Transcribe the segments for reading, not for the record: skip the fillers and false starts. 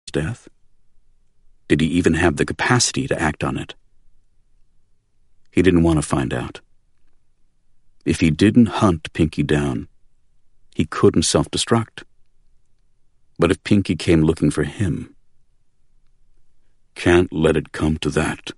death? Did he even have the capacity to act on it? He didn't want to find out. If he didn't hunt Pinky down, he couldn't self-destruct. But if Pinky came looking for him, can't let it come to that.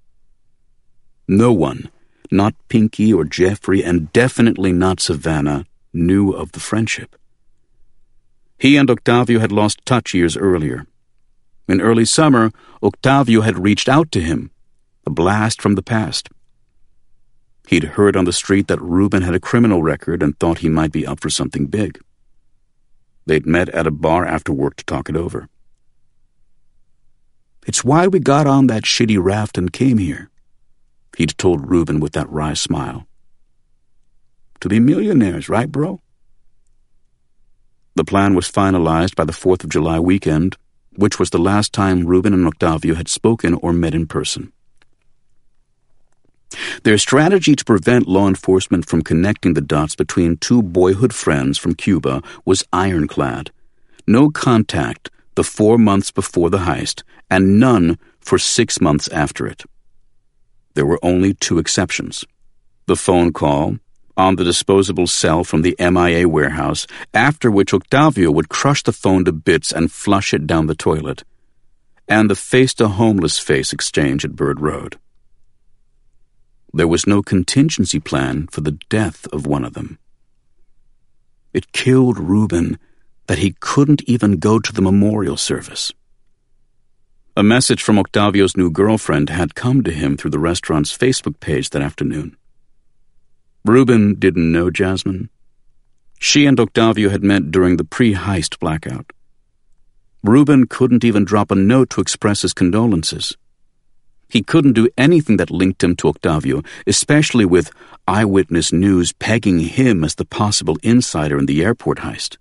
No one, not Pinky or Jeffrey, and definitely not Savannah, knew of the friendship. He and Octavio had lost touch years earlier. In early summer, Octavio had reached out to him, a blast from the past. He'd heard on the street that Ruben had a criminal record and thought he might be up for something big. They'd met at a bar after work to talk it over. "It's why we got on that shitty raft and came here," he'd told Ruben with that wry smile. "To be millionaires, right, bro?" The plan was finalized by the 4th of July weekend, which was the last time Ruben and Octavio had spoken or met in person. Their strategy to prevent law enforcement from connecting the dots between two boyhood friends from Cuba was ironclad. No contact the 4 months before the heist, and none for 6 months after it. There were only 2 exceptions. The phone call on the disposable cell from the MIA warehouse, after which Octavio would crush the phone to bits and flush it down the toilet, and the face-to-homeless-face exchange at Bird Road. There was no contingency plan for the death of one of them. It killed Ruben that he couldn't even go to the memorial service. A message from Octavio's new girlfriend had come to him through the restaurant's Facebook page that afternoon. Ruben didn't know Jasmine. She and Octavio had met during the pre-heist blackout. Ruben couldn't even drop a note to express his condolences. He couldn't do anything that linked him to Octavio, especially with eyewitness news pegging him as the possible insider in the airport heist.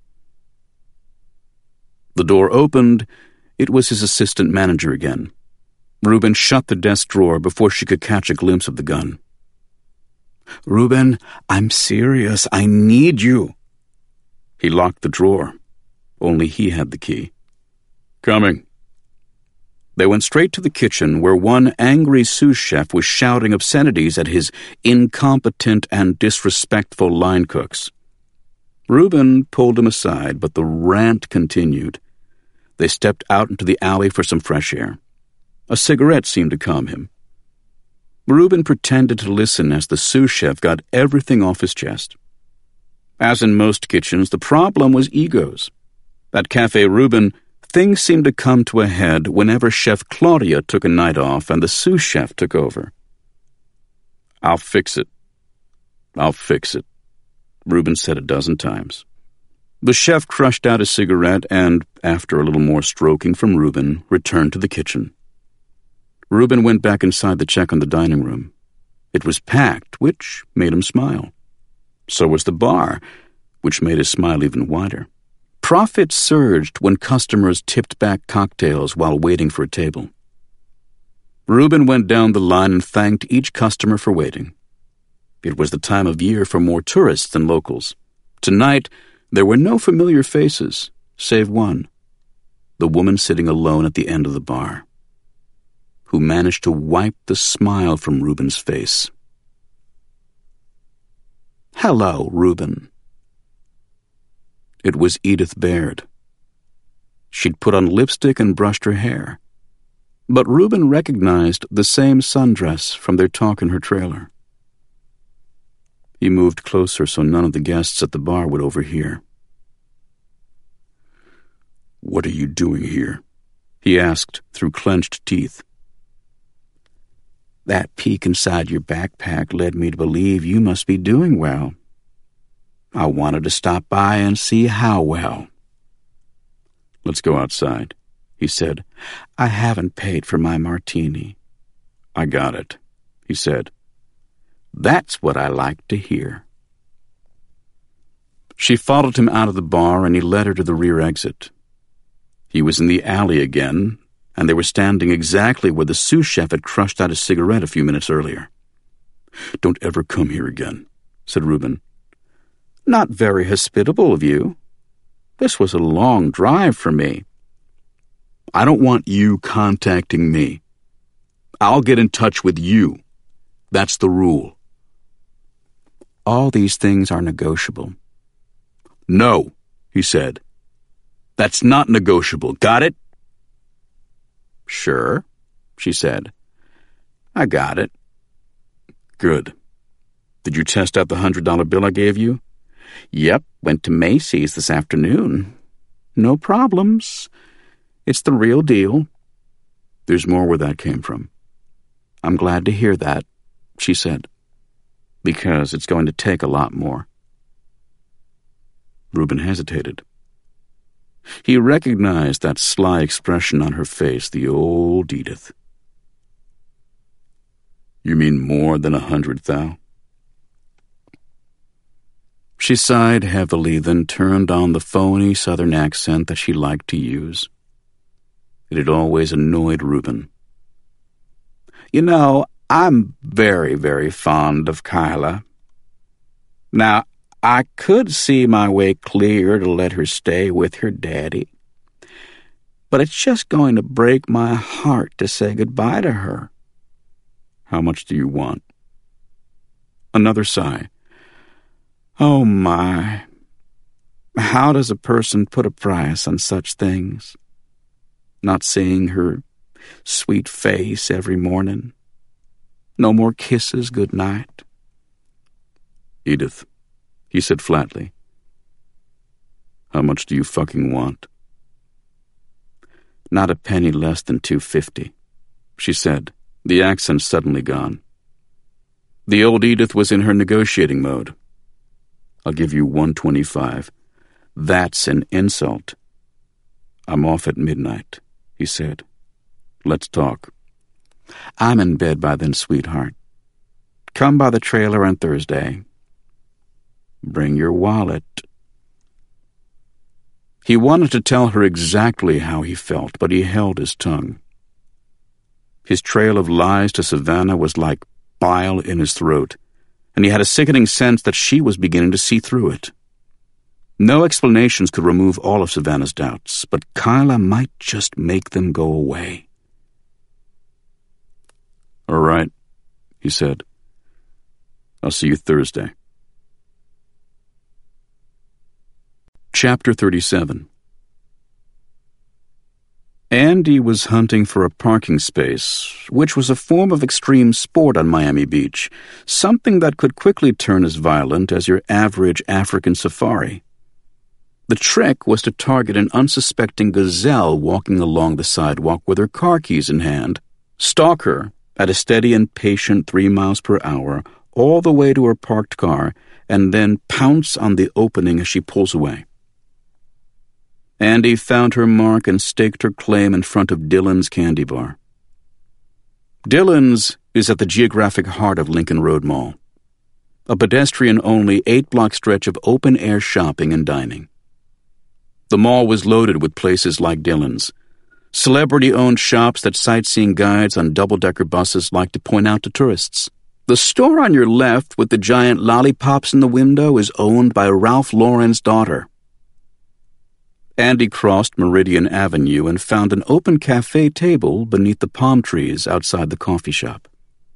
The door opened. It was his assistant manager again. Ruben shut the desk drawer before she could catch a glimpse of the gun. "Ruben, I'm serious. I need you." He locked the drawer. Only he had the key. "Coming." They went straight to the kitchen, where one angry sous chef was shouting obscenities at his incompetent and disrespectful line cooks. Ruben pulled him aside, but the rant continued. They stepped out into the alley for some fresh air. A cigarette seemed to calm him. Ruben pretended to listen as the sous chef got everything off his chest. As in most kitchens, the problem was egos. At Café Ruben, things seemed to come to a head whenever Chef Claudia took a night off and the sous chef took over. "I'll fix it. I'll fix it," Ruben said a dozen times. The chef crushed out a cigarette and, after a little more stroking from Ruben, returned to the kitchen. Ruben went back inside to check on the dining room. It was packed, which made him smile. So was the bar, which made his smile even wider. Profits surged when customers tipped back cocktails while waiting for a table. Ruben went down the line and thanked each customer for waiting. It was the time of year for more tourists than locals. Tonight, there were no familiar faces, save one, the woman sitting alone at the end of the bar, who managed to wipe the smile from Ruben's face. "Hello, Ruben." It was Edith Baird. She'd put on lipstick and brushed her hair, but Ruben recognized the same sundress from their talk in her trailer. He moved closer so none of the guests at the bar would overhear. "What are you doing here?" he asked through clenched teeth. "That peek inside your backpack led me to believe you must be doing well. I wanted to stop by and see how well." "Let's go outside," he said. "I haven't paid for my martini." "I got it," he said. "That's what I like to hear." She followed him out of the bar and he led her to the rear exit. He was in the alley again, and they were standing exactly where the sous chef had crushed out a cigarette a few minutes earlier. "Don't ever come here again," said Ruben. "Not very hospitable of you. This was a long drive for me." I don't want you contacting me. I'll get in touch with you. That's the rule. All these things are negotiable. No, he said. That's not negotiable. Got it? Sure, she said. I got it. Good. Did you test out the $100 bill I gave you? Yep, went to Macy's this afternoon. No problems. It's the real deal. There's more where that came from. I'm glad to hear that, she said, because it's going to take a lot more. Reuben hesitated. He recognized that sly expression on her face, the old Edith. You mean more than 100, Thou? She sighed heavily, then turned on the phony Southern accent that she liked to use. It had always annoyed Reuben. You know, I'm very, very fond of Kyla. Now, I could see my way clear to let her stay with her daddy, but it's just going to break my heart to say goodbye to her. How much do you want? Another sigh. Oh, my. How does a person put a price on such things? Not seeing her sweet face every morning. No more kisses good night. Edith, he said flatly. How much do you fucking want? Not a penny less than $250, she said, the accent suddenly gone. The old Edith was in her negotiating mode. I'll give you $125. That's an insult. I'm off at midnight, he said. Let's talk. I'm in bed by then, sweetheart. Come by the trailer on Thursday. Bring your wallet. He wanted to tell her exactly how he felt, but he held his tongue. His trail of lies to Savannah was like bile in his throat, and he had a sickening sense that she was beginning to see through it. No explanations could remove all of Savannah's doubts, but Kyla might just make them go away. All right, he said. I'll see you Thursday. Chapter 37. Andy was hunting for a parking space, which was a form of extreme sport on Miami Beach, something that could quickly turn as violent as your average African safari. The trick was to target an unsuspecting gazelle walking along the sidewalk with her car keys in hand, stalk her at a steady and patient 3 miles per hour all the way to her parked car, and then pounce on the opening as she pulls away. Andy found her mark and staked her claim in front of Dillon's Candy Bar. Dillon's is at the geographic heart of Lincoln Road Mall, a pedestrian-only 8-block stretch of open-air shopping and dining. The mall was loaded with places like Dillon's, celebrity-owned shops that sightseeing guides on double-decker buses like to point out to tourists. The store on your left with the giant lollipops in the window is owned by Ralph Lauren's daughter. Andy crossed Meridian Avenue and found an open cafe table beneath the palm trees outside the coffee shop.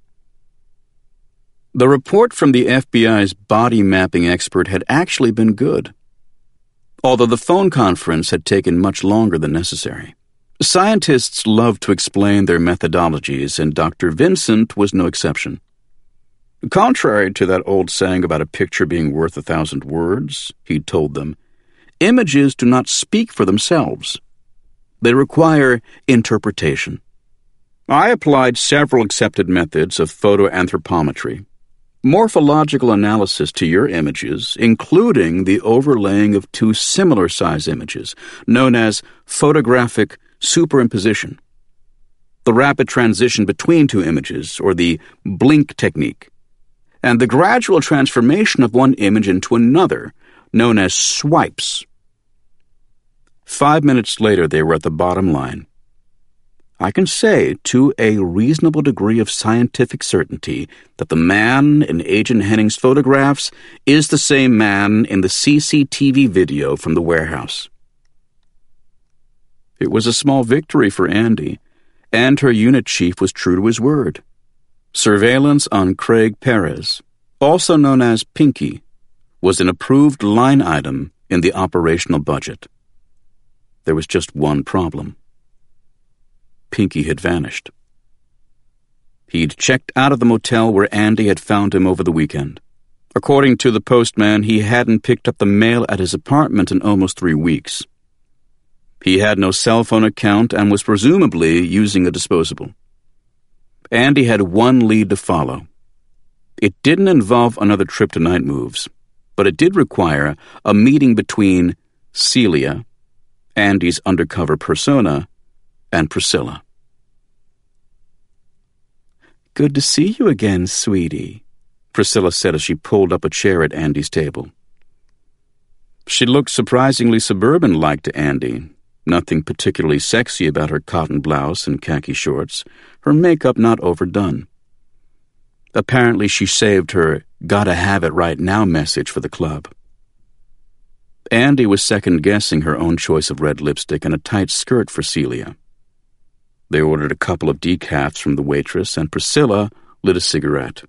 The report from the FBI's body mapping expert had actually been good, although the phone conference had taken much longer than necessary. Scientists love to explain their methodologies, and Dr. Vincent was no exception. Contrary to that old saying about a picture being worth 1,000 words, he'd told them, images do not speak for themselves. They require interpretation. I applied several accepted methods of photoanthropometry, morphological analysis to your images, including the overlaying of 2 similar-size images, known as photographic superimposition, the rapid transition between 2 images, or the blink technique, and the gradual transformation of one image into another, known as swipes. 5 minutes later, they were at the bottom line. I can say to a reasonable degree of scientific certainty that the man in Agent Henning's photographs is the same man in the CCTV video from the warehouse. It was a small victory for Andy, and her unit chief was true to his word. Surveillance on Craig Perez, also known as Pinky, was an approved line item in the operational budget. There was just one problem. Pinky had vanished. He'd checked out of the motel where Andy had found him over the weekend. According to the postman, he hadn't picked up the mail at his apartment in almost 3 weeks. He had no cell phone account and was presumably using a disposable. Andy had one lead to follow. It didn't involve another trip to Night Moves, but it did require a meeting between Celia, Andy's undercover persona, and Priscilla. "Good to see you again, sweetie," Priscilla said as she pulled up a chair at Andy's table. She looked surprisingly suburban-like to Andy. Nothing particularly sexy about her cotton blouse and khaki shorts, her makeup not overdone. Apparently she saved her gotta-have-it-right-now message for the club. Andy was second-guessing her own choice of red lipstick and a tight skirt for Celia. They ordered a couple of decafs from the waitress, and Priscilla lit a cigarette.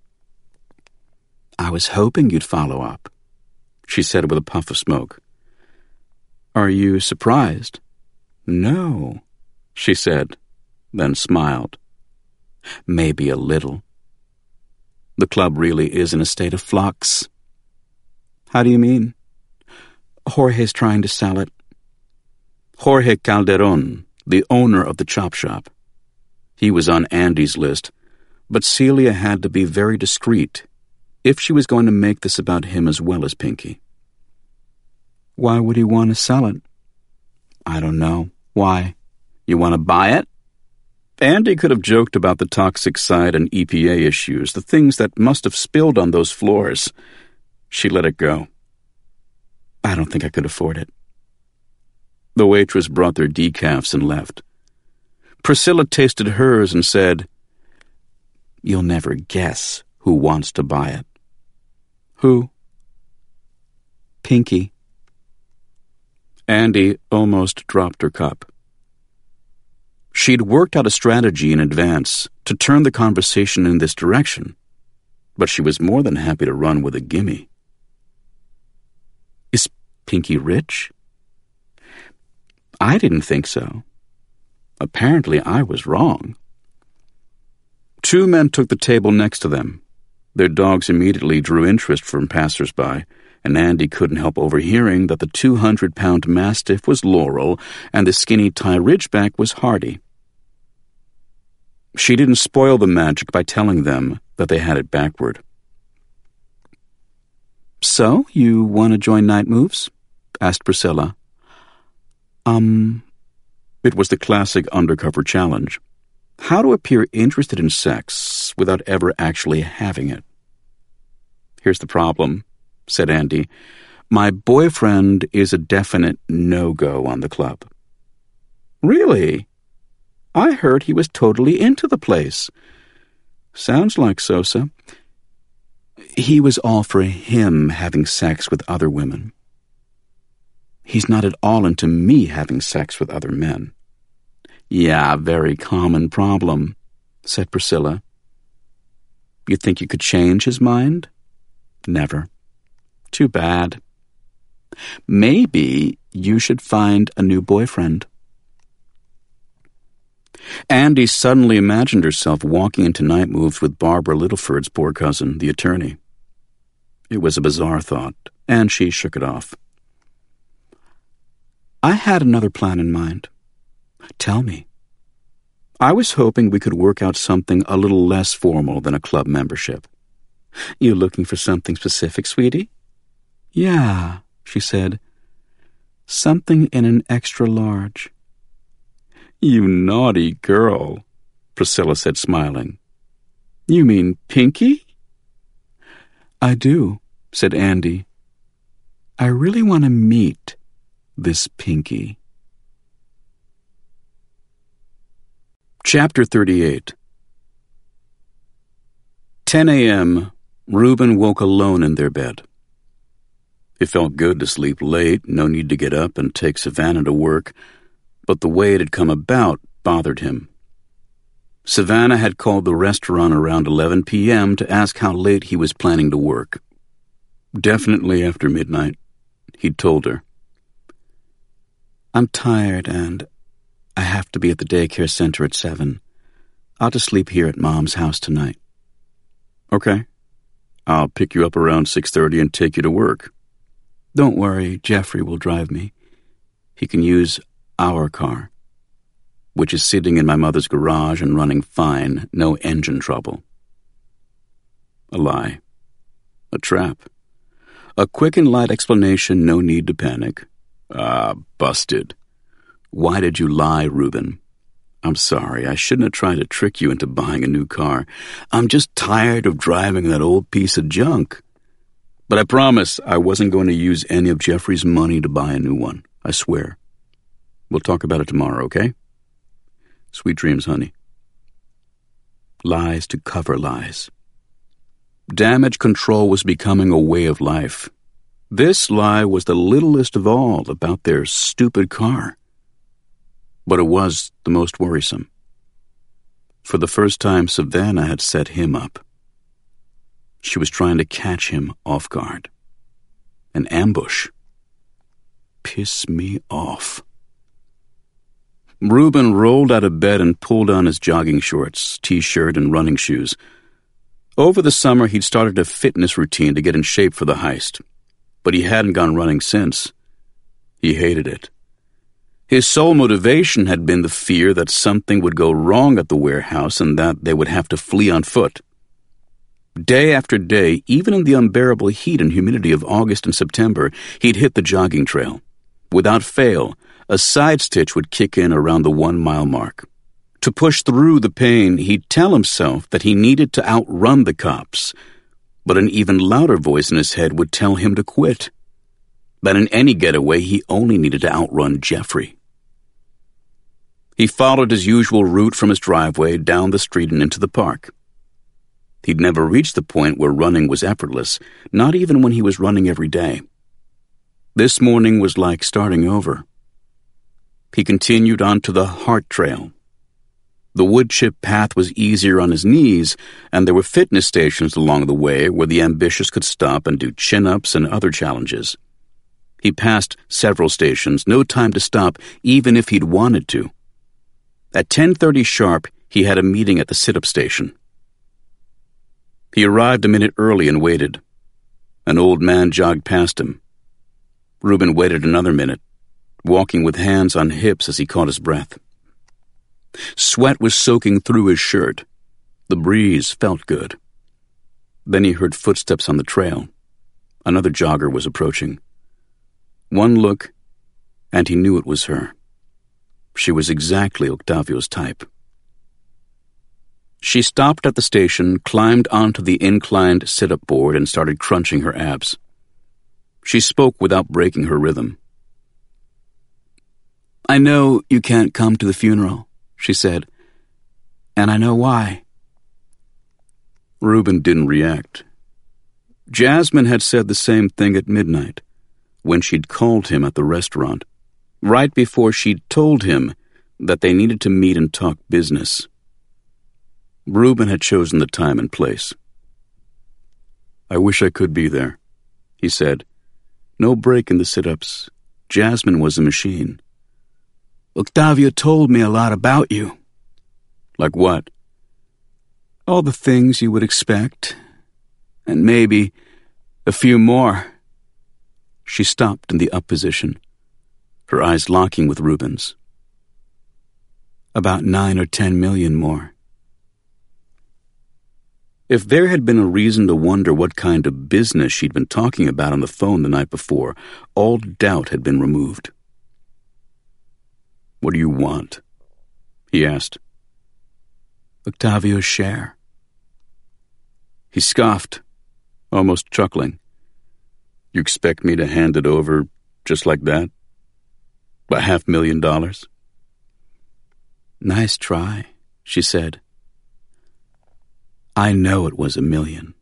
"I was hoping you'd follow up," she said with a puff of smoke. "Are you surprised?" "No," she said, then smiled. "Maybe a little. The club really is in a state of flux." "How do you mean?" "Jorge's trying to sell it." Jorge Calderon, the owner of the chop shop. He was on Andy's list, but Celia had to be very discreet if she was going to make this about him as well as Pinky. "Why would he want to sell it?" "I don't know. Why? You want to buy it?" Andy could have joked about the toxic site and EPA issues, the things that must have spilled on those floors. She let it go. "I don't think I could afford it." The waitress brought their decafs and left. Priscilla tasted hers and said, "You'll never guess who wants to buy it." "Who?" "Pinky." Andy almost dropped her cup. She'd worked out a strategy in advance to turn the conversation in this direction, but she was more than happy to run with a gimme. "Is Pinky rich?" "I didn't think so. Apparently I was wrong." 2 men took the table next to them. Their dogs immediately drew interest from passers-by, and Andy couldn't help overhearing that the 200-pound Mastiff was Laurel and the skinny Thai Ridgeback was Hardy. She didn't spoil the magic by telling them that they had it backward. "So, you want to join Night Moves?" asked Priscilla. It was the classic undercover challenge. How to appear interested in sex without ever actually having it. "Here's the problem," said Andy. "My boyfriend is a definite no-go on the club." "Really? I heard he was totally into the place." "Sounds like Sosa." "He was all for him having sex with other women. He's not at all into me having sex with other men." "Yeah, very common problem," said Priscilla. "You think you could change his mind?" "Never." "Too bad. Maybe you should find a new boyfriend." Andy suddenly imagined herself walking into Night Moves with Barbara Littleford's poor cousin, the attorney. It was a bizarre thought, and she shook it off. "I had another plan in mind." "Tell me." "I was hoping we could work out something a little less formal than a club membership." "You looking for something specific, sweetie?" "Yeah," she said. "Something in an extra large." "You naughty girl," Priscilla said, smiling. "You mean Pinky?" "I do," said Andy. "I really want to meet this Pinky." Chapter 38. 10 a.m., Reuben woke alone in their bed. It felt good to sleep late, no need to get up and take Savannah to work, but the way it had come about bothered him. Savannah had called the restaurant around 11 p.m. to ask how late he was planning to work. Definitely after midnight, he'd told her. I'm tired and I have to be at the daycare center at 7. I'll just sleep here at Mom's house tonight. Okay. I'll pick you up around 6:30 and take you to work. Don't worry, Jeffrey will drive me. He can use our car, which is sitting in my mother's garage and running fine, no engine trouble. A lie. A trap. A quick and light explanation, no need to panic. Busted. Why did you lie, Reuben? I'm sorry, I shouldn't have tried to trick you into buying a new car. I'm just tired of driving that old piece of junk. But I promise I wasn't going to use any of Jeffrey's money to buy a new one. I swear. We'll talk about it tomorrow, okay? Sweet dreams, honey. Lies to cover lies. Damage control was becoming a way of life. This lie was the littlest of all about their stupid car. But it was the most worrisome. For the first time, Savannah had set him up. She was trying to catch him off guard. An ambush. Piss me off. Reuben rolled out of bed and pulled on his jogging shorts, t-shirt, and running shoes. Over the summer, he'd started a fitness routine to get in shape for the heist, but he hadn't gone running since. He hated it. His sole motivation had been the fear that something would go wrong at the warehouse and that they would have to flee on foot. Day after day, even in the unbearable heat and humidity of August and September, he'd hit the jogging trail. Without fail, a side stitch would kick in around the 1-mile mark. To push through the pain, he'd tell himself that he needed to outrun the cops, but an even louder voice in his head would tell him to quit. That in any getaway, he only needed to outrun Jeffrey. He followed his usual route from his driveway down the street and into the park. He'd never reached the point where running was effortless, not even when he was running every day. This morning was like starting over. He continued on to the Hart Trail. The wood chip path was easier on his knees, and there were fitness stations along the way where the ambitious could stop and do chin-ups and other challenges. He passed several stations, no time to stop, even if he'd wanted to. At 10:30 sharp, he had a meeting at the sit-up station. He arrived a minute early and waited. An old man jogged past him. Reuben waited another minute, walking with hands on hips as he caught his breath. Sweat was soaking through his shirt. The breeze felt good. Then he heard footsteps on the trail. Another jogger was approaching. One look, and he knew it was her. She was exactly Octavio's type. She stopped at the station, climbed onto the inclined sit-up board, and started crunching her abs. She spoke without breaking her rhythm. I know you can't come to the funeral, she said, and I know why. Reuben didn't react. Jasmine had said the same thing at midnight, when she'd called him at the restaurant, right before she'd told him that they needed to meet and talk business. Reuben had chosen the time and place. I wish I could be there, he said. No break in the sit-ups. Jasmine was a machine. Octavio told me a lot about you. Like what? All the things you would expect. And maybe a few more. She stopped in the up position, her eyes locking with Reuben's. About 9 or 10 million more. If there had been a reason to wonder what kind of business she'd been talking about on the phone the night before, all doubt had been removed. What do you want? He asked. Octavio's share. He scoffed, almost chuckling. You expect me to hand it over just like that? $500,000? Nice try, she said. I know it was $1 million.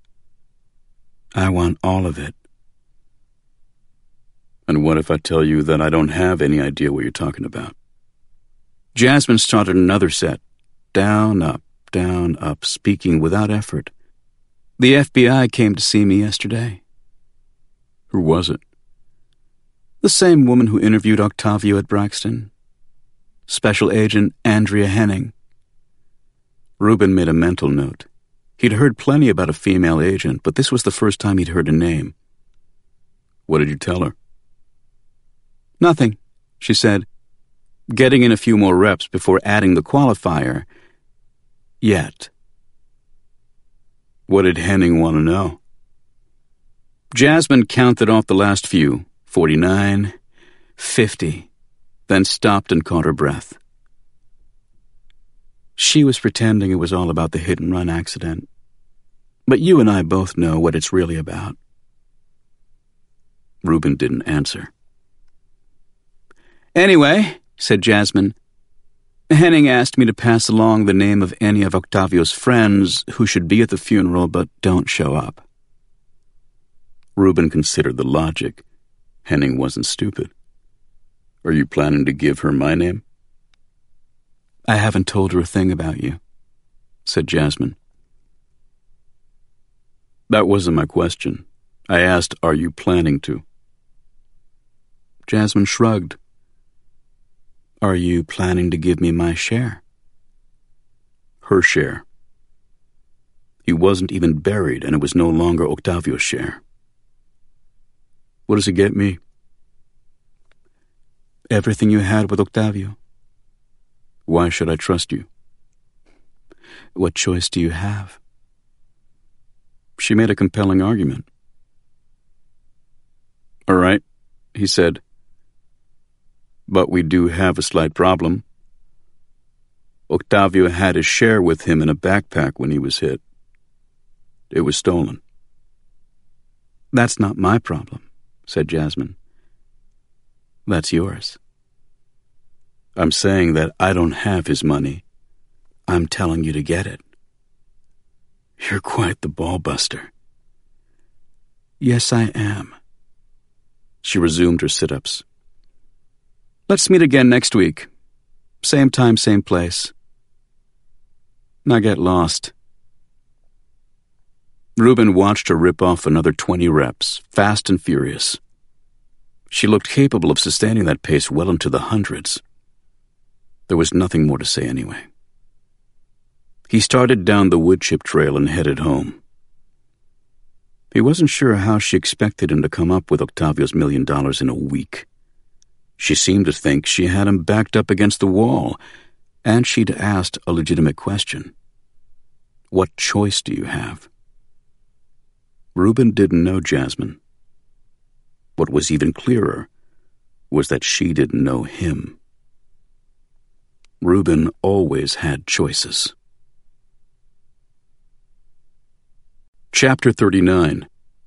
I want all of it. And what if I tell you that I don't have any idea what you're talking about? Jasmine started another set. Down, up, speaking without effort. The FBI came to see me yesterday. Who was it? The same woman who interviewed Octavio at Braxton. Special Agent Andrea Henning. Reuben made a mental note. He'd heard plenty about a female agent, but this was the first time he'd heard a name. What did you tell her? Nothing, she said, getting in a few more reps before adding the qualifier. Yet. What did Henning want to know? Jasmine counted off the last few, 49, 50, then stopped and caught her breath. She was pretending it was all about the hit-and-run accident. But you and I both know what it's really about. Reuben didn't answer. Anyway, said Jasmine, Henning asked me to pass along the name of any of Octavio's friends who should be at the funeral but don't show up. Reuben considered the logic. Henning wasn't stupid. Are you planning to give her my name? I haven't told her a thing about you, said Jasmine. That wasn't my question. I asked, are you planning to? Jasmine shrugged. Are you planning to give me my share? Her share. He wasn't even buried, and it was no longer Octavio's share. What does it get me? Everything you had with Octavio. Why should I trust you? What choice do you have? She made a compelling argument. All right, he said. But we do have a slight problem. Octavio had his share with him in a backpack when he was hit. It was stolen. That's not my problem, said Jasmine. That's yours. I'm saying that I don't have his money. I'm telling you to get it. You're quite the ball-buster. Yes, I am. She resumed her sit-ups. Let's meet again next week. Same time, same place. Now get lost. Reuben watched her rip off another 20 reps, fast and furious. She looked capable of sustaining that pace well into the hundreds. There was nothing more to say anyway. He started down the wood-chip trail and headed home. He wasn't sure how she expected him to come up with Octavio's $1 million in a week. She seemed to think she had him backed up against the wall, and she'd asked a legitimate question. What choice do you have? Reuben didn't know Jasmine. What was even clearer was that she didn't know him. Reuben always had choices. Chapter 39.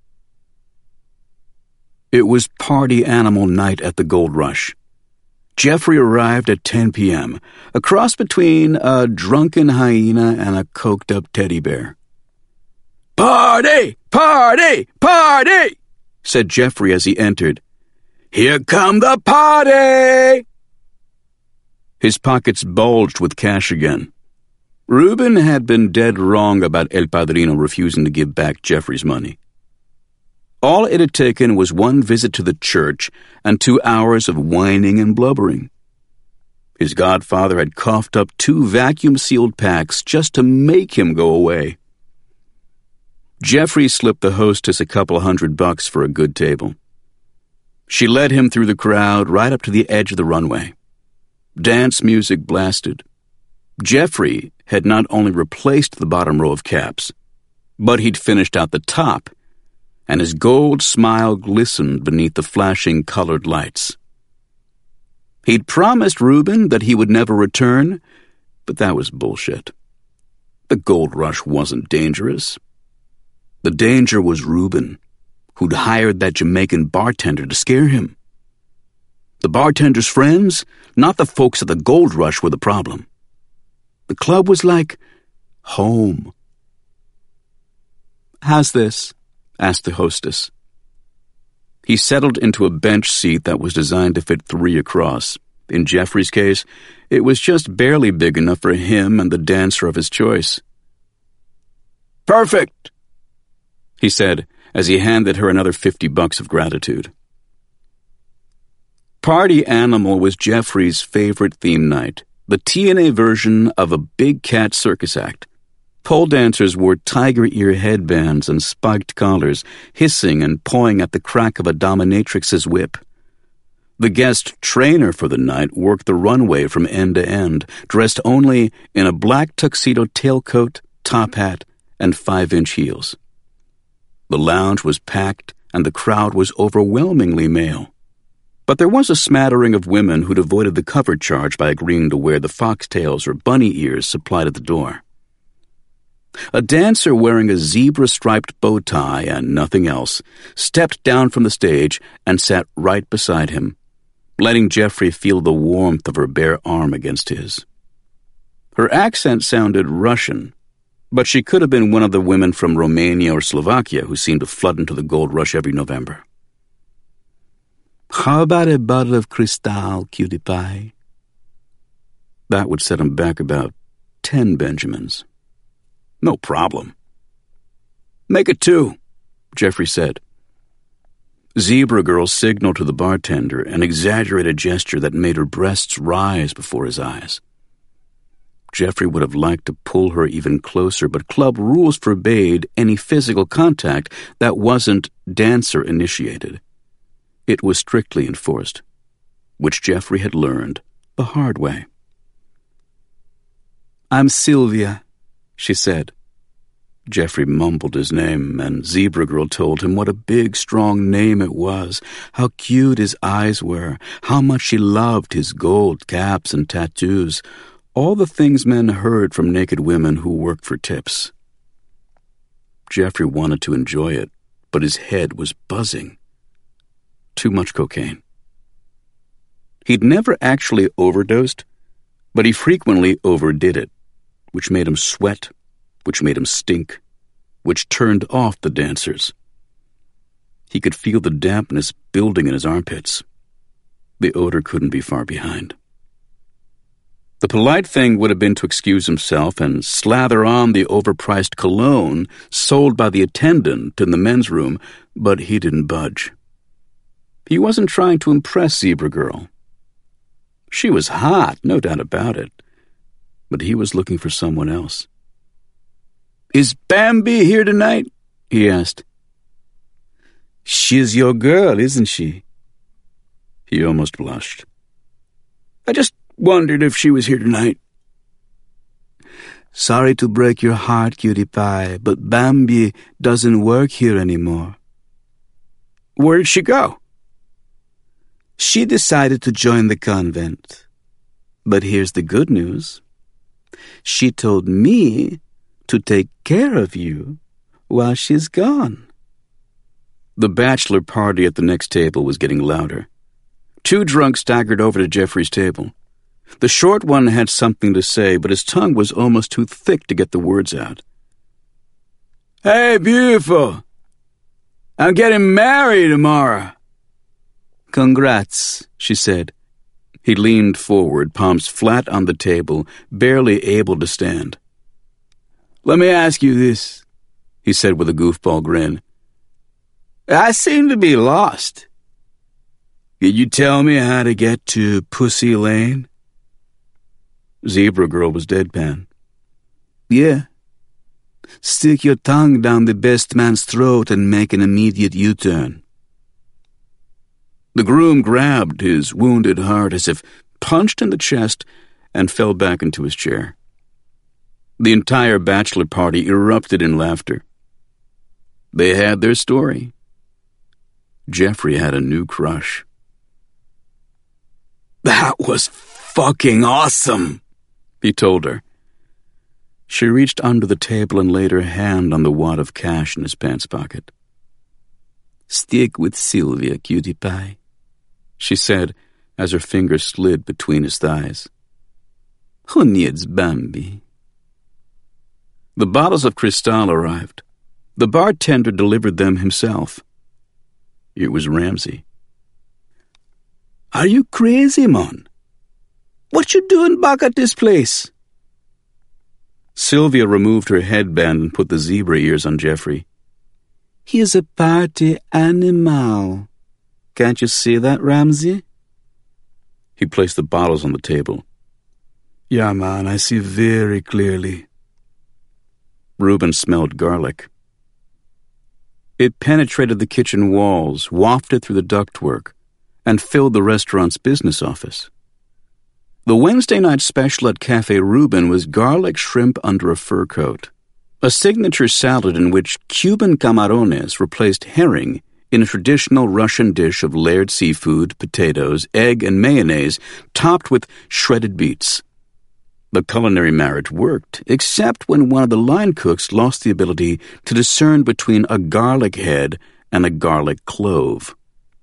It was party animal night at the Gold Rush. Jeffrey arrived at 10 p.m., a cross between a drunken hyena and a coked-up teddy bear. "Party! Party! Party!" said Jeffrey as he entered. "Here come the party!" His pockets bulged with cash again. Reuben had been dead wrong about El Padrino refusing to give back Jeffrey's money. All it had taken was one visit to the church and 2 hours of whining and blubbering. His godfather had coughed up 2 vacuum-sealed packs just to make him go away. Jeffrey slipped the hostess a couple $100 for a good table. She led him through the crowd right up to the edge of the runway. Dance music blasted. Jeffrey had not only replaced the bottom row of caps, but he'd finished out the top, and his gold smile glistened beneath the flashing colored lights. He'd promised Reuben that he would never return, but that was bullshit. The Gold Rush wasn't dangerous. The danger was Reuben, who'd hired that Jamaican bartender to scare him. The bartender's friends, not the folks at the Gold Rush, were the problem. The club was like home. "How's this?" asked the hostess. He settled into a bench seat that was designed to fit 3 across. In Geoffrey's case, it was just barely big enough for him and the dancer of his choice. "Perfect," he said as he handed her another $50 of gratitude. Party Animal was Geoffrey's favorite theme night, the TNA version of a big cat circus act. Pole dancers wore tiger ear headbands and spiked collars, hissing and pawing at the crack of a dominatrix's whip. The guest trainer for the night worked the runway from end to end, dressed only in a black tuxedo tailcoat, top hat, and 5-inch heels. The lounge was packed, and the crowd was overwhelmingly male. But there was a smattering of women who'd avoided the cover charge by agreeing to wear the foxtails or bunny ears supplied at the door. A dancer wearing a zebra-striped bow tie and nothing else stepped down from the stage and sat right beside him, letting Geoffrey feel the warmth of her bare arm against his. Her accent sounded Russian, but she could have been one of the women from Romania or Slovakia who seemed to flood into the gold rush every November. "How about a bottle of Cristal, cutie pie?" That would set him back about 10 Benjamins. "No problem." "Make it 2, Geoffrey said. Zebra Girl signaled to the bartender, an exaggerated gesture that made her breasts rise before his eyes. Geoffrey would have liked to pull her even closer, but club rules forbade any physical contact that wasn't dancer-initiated. It was strictly enforced, which Geoffrey had learned the hard way. "I'm Sylvia," she said. Geoffrey mumbled his name, and Zebra Girl told him what a big, strong name it was, how cute his eyes were, how much she loved his gold caps and tattoos, all the things men heard from naked women who worked for tips. Geoffrey wanted to enjoy it, but his head was buzzing. Too much cocaine. He'd never actually overdosed, but he frequently overdid it, which made him sweat, which made him stink, which turned off the dancers. He could feel the dampness building in his armpits. The odor couldn't be far behind. The polite thing would have been to excuse himself and slather on the overpriced cologne sold by the attendant in the men's room, but he didn't budge. He wasn't trying to impress Zebra Girl. She was hot, no doubt about it, but he was looking for someone else. "Is Bambi here tonight?" he asked. "She's your girl, isn't she?" He almost blushed. "I just wondered if she was here tonight." "Sorry to break your heart, cutie pie, but Bambi doesn't work here anymore." "Where'd she go?" "She decided to join the convent. But here's the good news. She told me to take care of you while she's gone." The bachelor party at the next table was getting louder. 2 drunks staggered over to Geoffrey's table. The short one had something to say, but his tongue was almost too thick to get the words out. "Hey, beautiful! I'm getting married tomorrow." "Congrats," she said. He leaned forward, palms flat on the table, barely able to stand. "Let me ask you this," he said with a goofball grin. "I seem to be lost. Could you tell me how to get to Pussy Lane?" Zebra Girl was deadpan. "Yeah. Stick your tongue down the best man's throat and make an immediate U-turn." The groom grabbed his wounded heart as if punched in the chest and fell back into his chair. The entire bachelor party erupted in laughter. They had their story. Geoffrey had a new crush. "That was fucking awesome," he told her. She reached under the table and laid her hand on the wad of cash in his pants pocket. "Stick with Sylvia, cutie pie," she said as her fingers slid between his thighs. "Who needs Bambi?" The bottles of Cristal arrived. The bartender delivered them himself. It was Ramsey. "Are you crazy, man?" What you doing back at this place? Sylvia removed her headband and put the zebra ears on Jeffrey. He's a party animal. Can't you see that, Ramsey? He placed the bottles on the table. Yeah, man, I see very clearly. Reuben smelled garlic. It penetrated the kitchen walls, wafted through the ductwork, and filled the restaurant's business office. The Wednesday night special at Café Reuben was garlic shrimp under a fur coat, a signature salad in which Cuban camarones replaced herring in a traditional Russian dish of layered seafood, potatoes, egg, and mayonnaise topped with shredded beets. The culinary marriage worked, except when one of the line cooks lost the ability to discern between a garlic head and a garlic clove.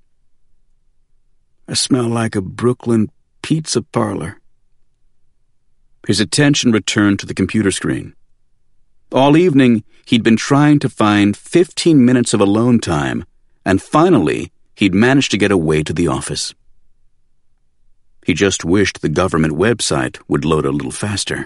I smell like a Brooklyn pizza parlor. His attention returned to the computer screen. All evening, he'd been trying to find 15 minutes of alone time, and finally, he'd managed to get away to the office. He just wished the government website would load a little faster.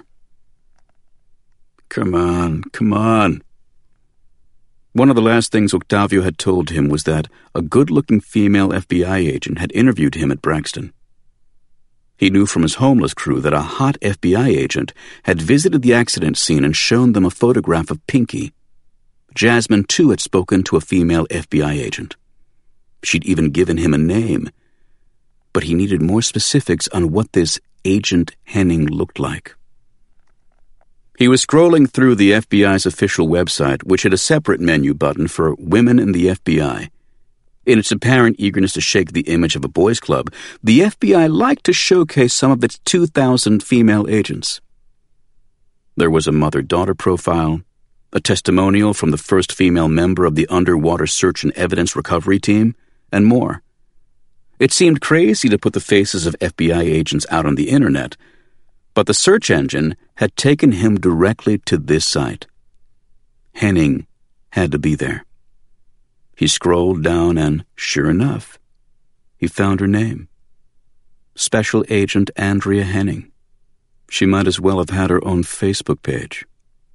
Come on. One of the last things Octavio had told him was that a good-looking female FBI agent had interviewed him at Braxton. He knew from his homeless crew that a hot FBI agent had visited the accident scene and shown them a photograph of Pinky. Jasmine, too, had spoken to a female FBI agent. She'd even given him a name, but he needed more specifics on what this Agent Henning looked like. He was scrolling through the FBI's official website, which had a separate menu button for women in the FBI. In its apparent eagerness to shake the image of a boys' club, the FBI liked to showcase some of its 2,000 female agents. There was a mother-daughter profile, a testimonial from the first female member of the Underwater Search and Evidence Recovery Team, and more. It seemed crazy to put the faces of FBI agents out on the internet, but the search engine had taken him directly to this site. Henning had to be there. He scrolled down and, sure enough, he found her name. Special Agent Andrea Henning. She might as well have had her own Facebook page.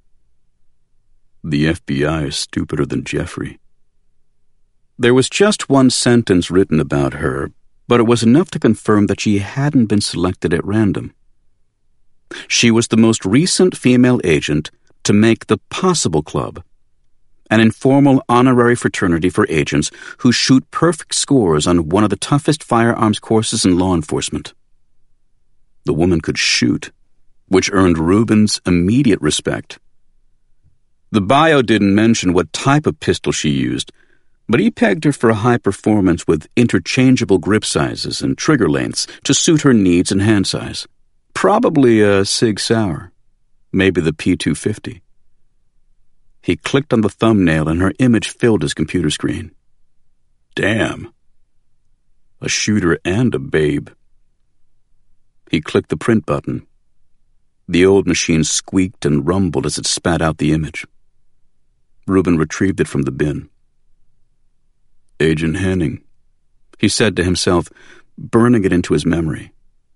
The FBI is stupider than Jeffrey. There was just one sentence written about her, but it was enough to confirm that she hadn't been selected at random. She was the most recent female agent to make the Possible Club, an informal honorary fraternity for agents who shoot perfect scores on one of the toughest firearms courses in law enforcement. The woman could shoot, which earned Reuben's immediate respect. The bio didn't mention what type of pistol she used, but he pegged her for a high performance with interchangeable grip sizes and trigger lengths to suit her needs and hand size. Probably a Sig Sauer, maybe the P250. He clicked on the thumbnail and her image filled his computer screen. Damn. A shooter and a babe. He clicked the print button. The old machine squeaked and rumbled as it spat out the image. Reuben retrieved it from the bin. Agent Henning, he said to himself, burning it into his memory.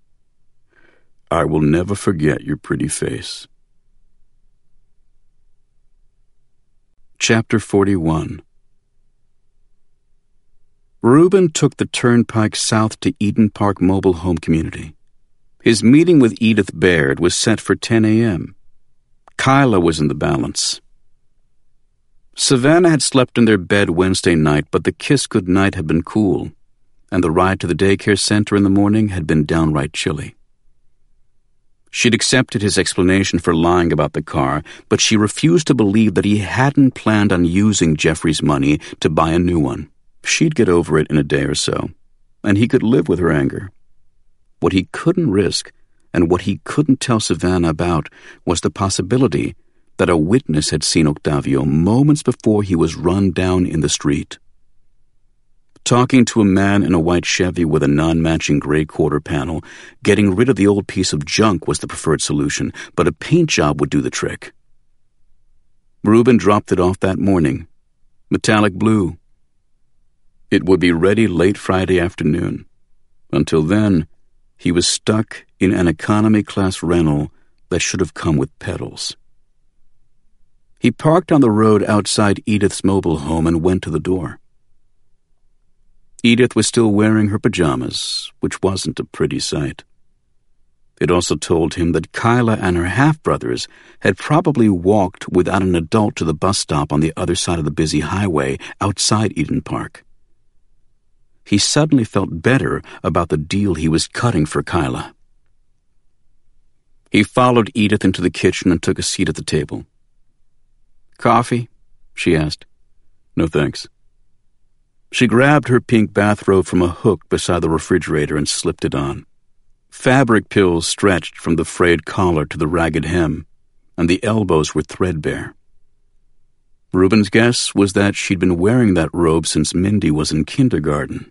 I will never forget your pretty face. Chapter 41. Reuben took the turnpike south to Eden Park Mobile Home Community. His meeting with Edith Baird was set for 10 a.m. Kyla was in the balance. Savannah had slept in their bed Wednesday night, but the kiss goodnight had been cool, and the ride to the daycare center in the morning had been downright chilly. She'd accepted his explanation for lying about the car, but she refused to believe that he hadn't planned on using Jeffrey's money to buy a new one. She'd get over it in a day or so, and he could live with her anger. What he couldn't risk, and what he couldn't tell Savannah about, was the possibility that a witness had seen Octavio moments before he was run down in the street. Talking to a man in a white Chevy with a non-matching gray quarter panel, getting rid of the old piece of junk was the preferred solution, but a paint job would do the trick. Reuben dropped it off that morning. Metallic blue. It would be ready late Friday afternoon. Until then, he was stuck in an economy-class rental that should have come with pedals. He parked on the road outside Edith's mobile home and went to the door. Edith was still wearing her pajamas, which wasn't a pretty sight. It also told him that Kyla and her half-brothers had probably walked without an adult to the bus stop on the other side of the busy highway outside Eden Park. He suddenly felt better about the deal he was cutting for Kyla. He followed Edith into the kitchen and took a seat at the table. "Coffee?" she asked. "No, thanks." She grabbed her pink bathrobe from a hook beside the refrigerator and slipped it on. Fabric pills stretched from the frayed collar to the ragged hem, and the elbows were threadbare. Reuben's guess was that she'd been wearing that robe since Mindy was in kindergarten.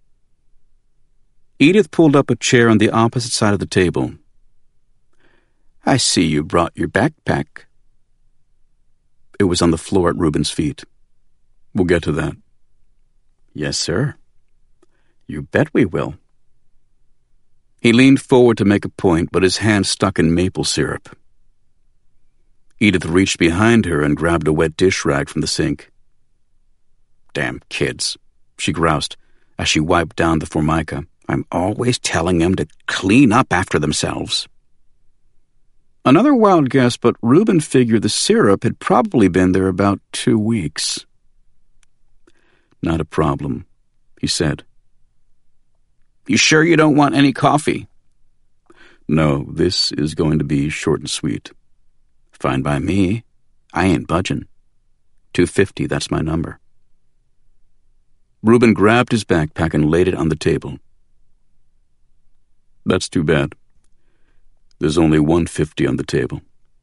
Edith pulled up a chair on the opposite side of the table. "I see you brought your backpack." It was on the floor at Reuben's feet. "We'll get to that." "Yes, sir." "You bet we will." He leaned forward to make a point, but his hand stuck in maple syrup. Edith reached behind her and grabbed a wet dish rag from the sink. "Damn kids," she groused as she wiped down the formica. "I'm always telling them to clean up after themselves." Another wild guess, but Reuben figured the syrup had probably been there about 2 weeks. "Not a problem," he said. "You sure you don't want any coffee?" "No, this is going to be short and sweet." "Fine by me. I ain't budging. $2.50, that's my number." Reuben grabbed his backpack and laid it on the table. "That's too bad. There's only $1.50 on the table."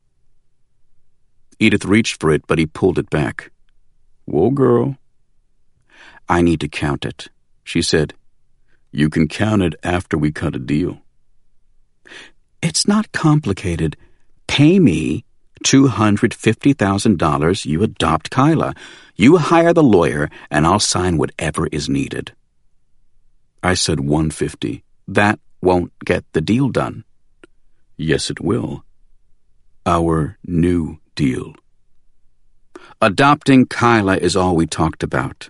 Edith reached for it, but he pulled it back. "Whoa, girl." "I need to count it," she said. "You can count it after we cut a deal." "It's not complicated. Pay me $250,000, you adopt Kyla. You hire the lawyer, and I'll sign whatever is needed." I said $150. "That won't get the deal done." "Yes, it will. Our new deal." "Adopting Kyla is all we talked about."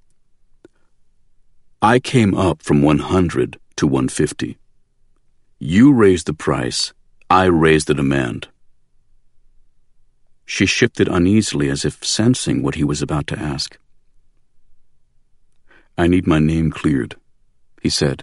"I came up from 100 to 150. You raised the price, I raised the demand." She shifted uneasily as if sensing what he was about to ask. "I need my name cleared," he said.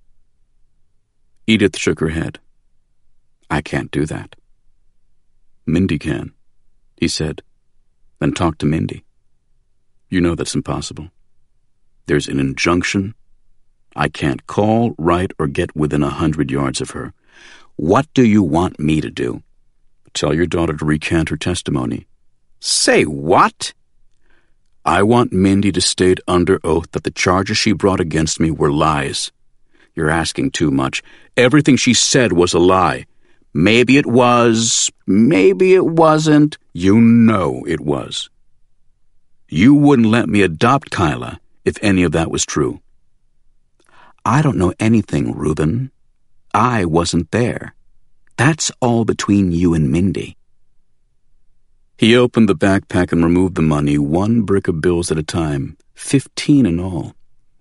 Edith shook her head. "I can't do that." "Mindy can," he said. "Then talk to Mindy." "You know that's impossible. There's an injunction. I can't call, write, or get within 100 yards of her." "What do you want me to do?" "Tell your daughter to recant her testimony." "Say what?" "I want Mindy to state under oath that the charges she brought against me were lies." "You're asking too much. Everything she said was a lie." "Maybe it was, maybe it wasn't." "You know it was. You wouldn't let me adopt Kyla if any of that was true." "I don't know anything, Reuben. I wasn't there. That's all between you and Mindy." He opened the backpack and removed the money, 1 brick of bills at a time, 15 in all.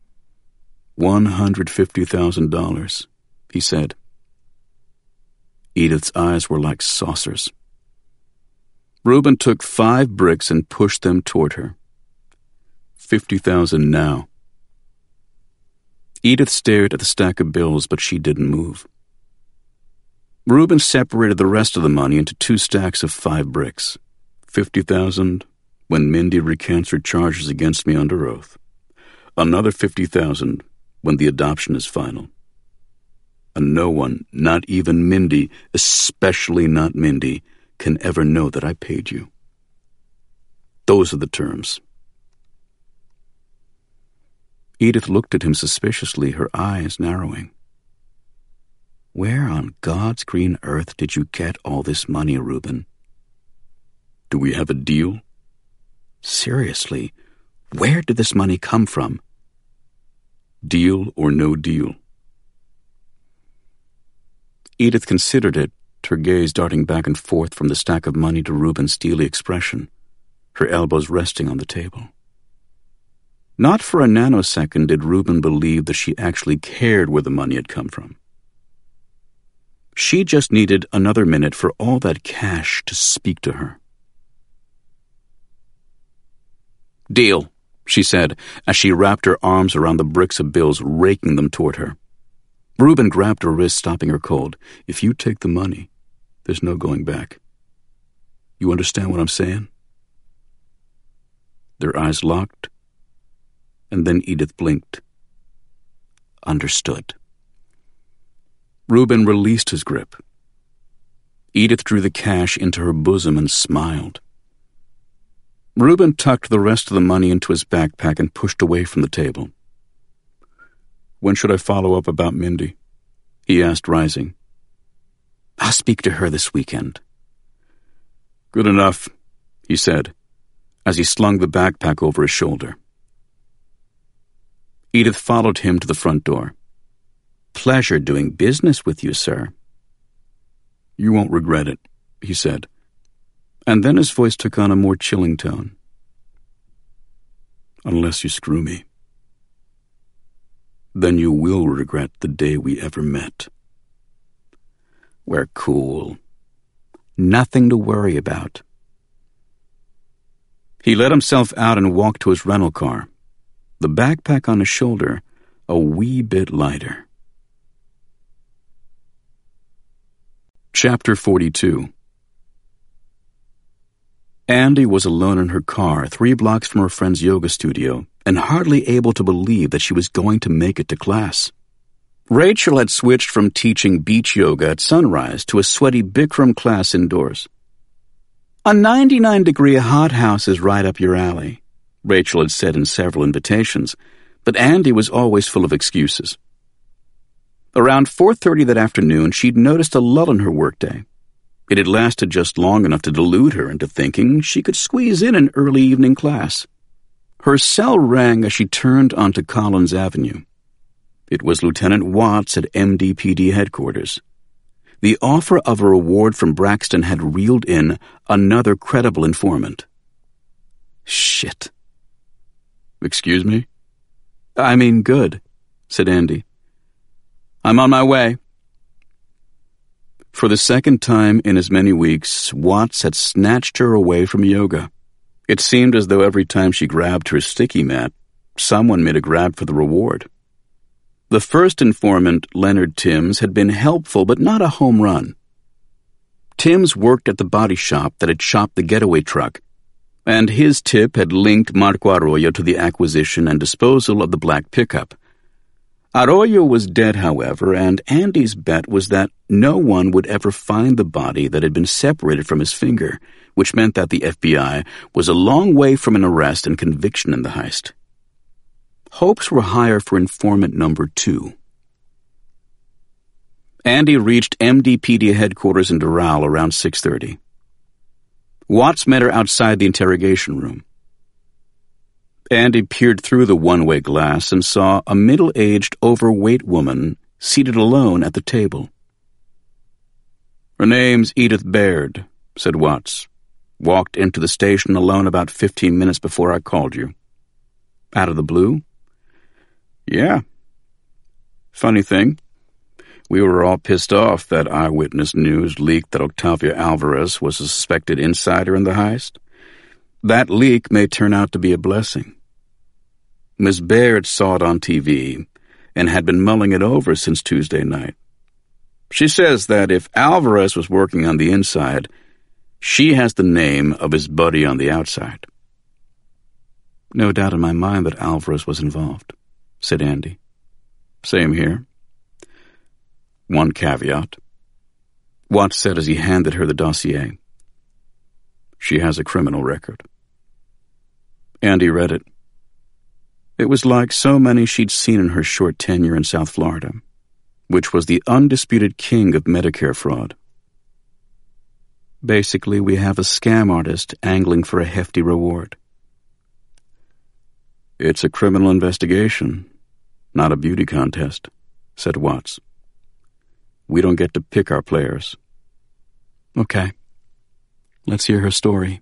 $150,000, he said. Edith's eyes were like saucers. Reuben took 5 bricks and pushed them toward her. $50,000 now. Edith stared at the stack of bills, but she didn't move. Reuben separated the rest of the money into 2 stacks of 5 bricks. $50,000 when Mindy recants her charges against me under oath. Another $50,000 when the adoption is final. And no one, not even Mindy, especially not Mindy, can ever know that I paid you. Those are the terms. Edith looked at him suspiciously, her eyes narrowing. "Where on God's green earth did you get all this money, Reuben?" "Do we have a deal?" "Seriously, where did this money come from?" "Deal or no deal." Edith considered it, her gaze darting back and forth from the stack of money to Reuben's steely expression, her elbows resting on the table. Not for a nanosecond did Reuben believe that she actually cared where the money had come from. She just needed another minute for all that cash to speak to her. "Deal," she said, as she wrapped her arms around the bricks of bills, raking them toward her. Reuben grabbed her wrist, stopping her cold. "If you take the money, there's no going back. You understand what I'm saying?" Their eyes locked, and then Edith blinked. Understood. Reuben released his grip. Edith drew the cash into her bosom and smiled. Reuben tucked the rest of the money into his backpack and pushed away from the table. "When should I follow up about Mindy?" he asked, rising. "I'll speak to her this weekend." "Good enough," he said, as he slung the backpack over his shoulder. Edith followed him to the front door. "Pleasure doing business with you, sir." "You won't regret it," he said, and then his voice took on a more chilling tone. "Unless you screw me. Then you will regret the day we ever met." "We're cool. Nothing to worry about." He let himself out and walked to his rental car, the backpack on his shoulder a wee bit lighter. Chapter 42. Andy was alone in her car 3 blocks from her friend's yoga studio and hardly able to believe that she was going to make it to class. Rachel had switched from teaching beach yoga at sunrise to a sweaty Bikram class indoors. "A 99-degree hothouse is right up your alley," Rachel had said in several invitations, but Andy was always full of excuses. Around 4:30 that afternoon, she'd noticed a lull in her workday. It had lasted just long enough to delude her into thinking she could squeeze in an early evening class. Her cell rang as she turned onto Collins Avenue. It was Lieutenant Watts at MDPD headquarters. The offer of a reward from Braxton had reeled in another credible informant. Shit. "Excuse me?" "I mean, good," said Andy. "I'm on my way." For the second time in as many weeks, Watts had snatched her away from yoga. It seemed as though every time she grabbed her sticky mat, someone made a grab for the reward. The first informant, Leonard Timms, had been helpful but not a home run. Timms worked at the body shop that had shopped the getaway truck, and his tip had linked Marco Arroyo to the acquisition and disposal of the black pickup. Arroyo was dead, however, and Andy's bet was that no one would ever find the body that had been separated from his finger, which meant that the FBI was a long way from an arrest and conviction in the heist. Hopes were higher for informant number 2. Andy reached MDPD headquarters in Doral around 6:30. Watts met her outside the interrogation room. Andy peered through the one-way glass and saw a middle-aged, overweight woman seated alone at the table. "Her name's Edith Baird," said Watts. "Walked into the station alone about 15 minutes before I called you." "Out of the blue?" "Yeah. Funny thing, we were all pissed off that Eyewitness News leaked that Octavio Alvarez was a suspected insider in the heist. That leak may turn out to be a blessing. Miss Baird saw it on TV and had been mulling it over since Tuesday night. She says that if Alvarez was working on the inside, she has the name of his buddy on the outside." "No doubt in my mind that Alvarez was involved," said Andy. "Same here. One caveat," Watts said as he handed her the dossier. "She has a criminal record." Andy read it. It was like so many she'd seen in her short tenure in South Florida, which was the undisputed king of Medicare fraud. "Basically, we have a scam artist angling for a hefty reward." "It's a criminal investigation, not a beauty contest," said Watts. We don't get to pick our players. Okay. Let's hear her story.